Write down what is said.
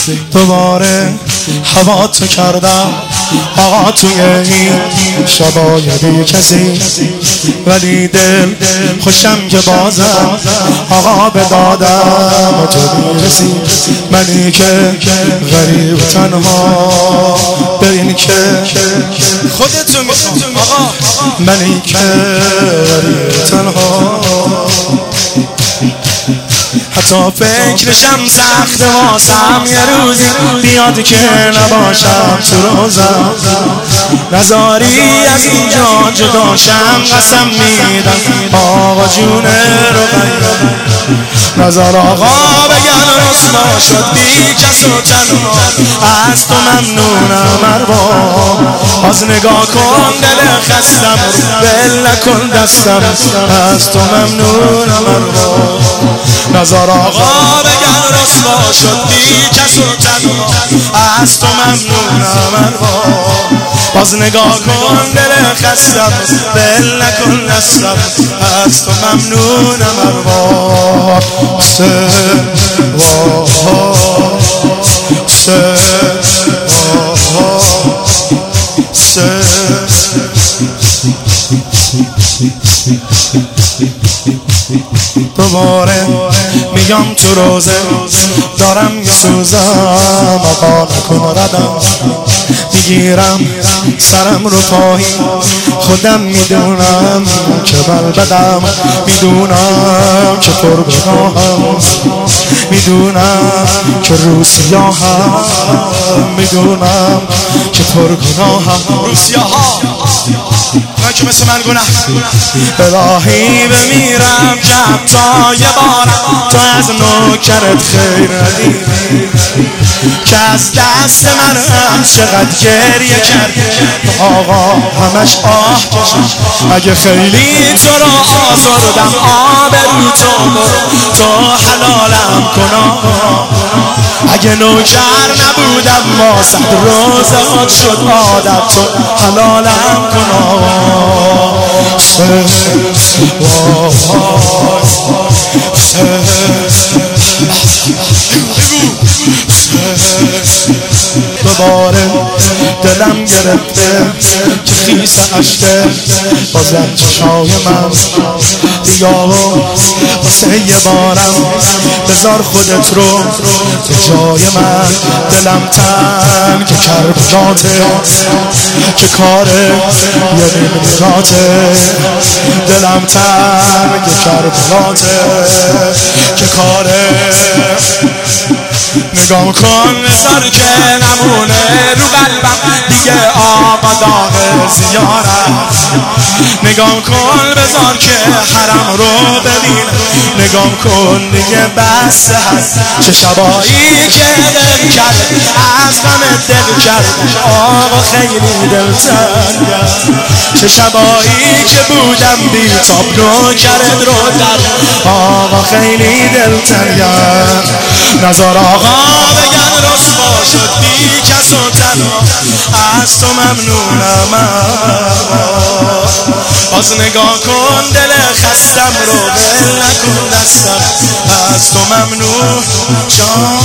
دوباره هوا تو کردم آقا توی این شبای بی کسی، ولی دل خوشم که بازم آقا به دادم تو میرسی. منی که غریب تنها به این که خودتو میخوام آقا، منی که غریب تنها حتی فکرشم سخت واسم یه روزی بیاد که نباشم تو روزم، نزاری از اینجا جداشم قسم میدم آقا جون رو نظر آقا بگن رسوا شد بی کس و تنها، از تو ممنونم ارباب، باز نگاه کن دل خستم بل نکن دستم، از تو ممنونم ارباب، نظر آقا بگن رسوا شد بی کس و تنها، از تو ممنونم ارباب، باز نگاه کن دل خستم بل نکن دستم، از تو ممنونم ارباب. دوباره میگم تو روزه دارم میسوزم آقا نکن ردم، میگیرم سرم رو پایین خودم میدونم که بلبدم، میدونم که پر گناهم، میدونم که روسیاهم، میدونم که پر گناهم، روسیاها من که مثل من گناه الهی بمیرم که حتی یه بارم تو از نوکرت خیر ندی، که از دست من هم چقدر گریه کردی آقا همش آه کشم، اگه خیلی تو رو آزردم آبرو تو حلالم کن آقا، اگه نوکر نبودم ما 100 روزات شد عادت تو حلالم کن آقا. دوباره دلم گرفته که خیس عشقه بازم چشای من بیا و واسه یه بارم بذار خودت رو به جای من، دلم تنگ که کربلاته که کاره یه نمیراته، دلم تنگ که کربلاته که کاره، نگام کن بذار که نمونه رو قلبم دیگه آقا داغ زیارت، نگام کن بذار که حرم رو ببین، نگام کن دیگه بس هست چه شبایی که دل کرد از غم دل کرد آقا خیلی دل تنگ، چه شبایی که بودم بی تاب نوکرت رو در آقا خیلی دل تنگ، نظر آقا بگن رسوا شد بی کس و تنها، از تو ممنونم باز نگاه کن دل خستم رو بل نکن دستم، از تو ممنون جان